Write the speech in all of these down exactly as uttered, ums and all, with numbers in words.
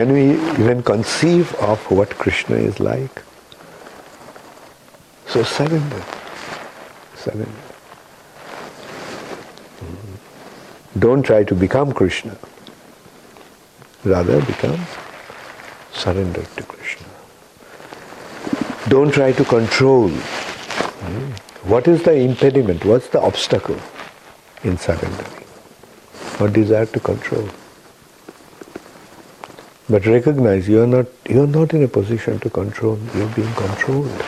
Can we even conceive of what Krishna is like? So surrender. Surrender. Don't try to become Krishna. Rather become surrendered to Krishna. Don't try to control. What is the impediment? What's the obstacle in surrendering? What desire to control? But recognize you are not you are not in a position to control. You are being controlled.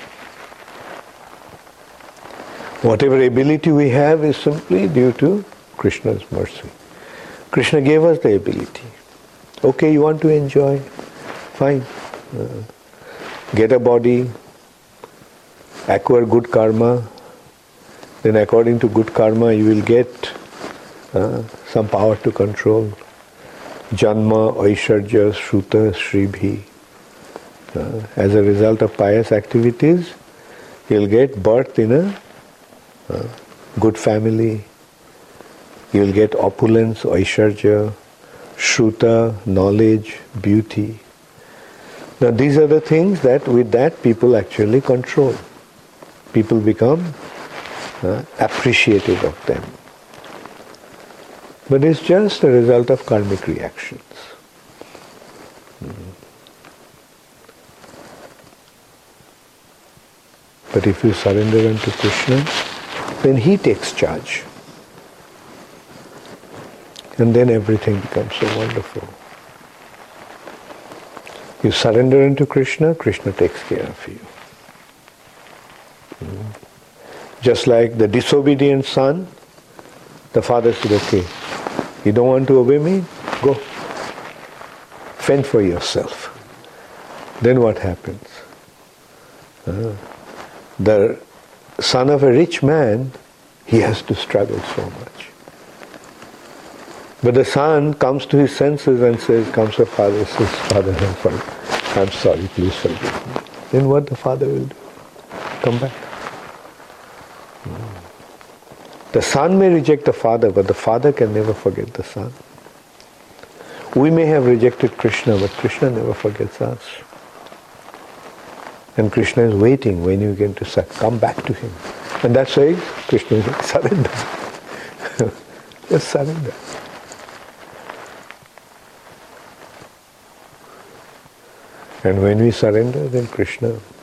Whatever ability we have is simply due to Krishna's mercy. Krishna gave us the ability. Okay, you want to enjoy? Fine. Uh, get a body, acquire good karma, then according to good karma you will get uh, some power to control. Janma, Aishwarya, Shruta, Shribhi. Uh, as a result of pious activities, you'll get birth in a uh, good family. You'll get opulence, Aishwarya, Shruta, knowledge, beauty. Now these are the things that with that people actually control. People become uh, appreciative of them. But it's just a result of karmic reactions. Mm. But if you surrender unto Krishna, then He takes charge. And then everything becomes so wonderful. You surrender unto Krishna, Krishna takes care of you. Mm. Just like the disobedient son, the father said, okay, you don't want to obey me? Go. Fend for yourself. Then what happens? Uh, the son of a rich man, he has to struggle so much. But the son comes to his senses and says, comes to father, says, Father, I'm sorry. I'm sorry, please forgive me. Then what the father will do? Come back. The son may reject the father, but the father can never forget the son. We may have rejected Krishna, but Krishna never forgets us. And Krishna is waiting when you get to come back to Him. And that's why Krishna is like, surrender. Just surrender. And when we surrender, then Krishna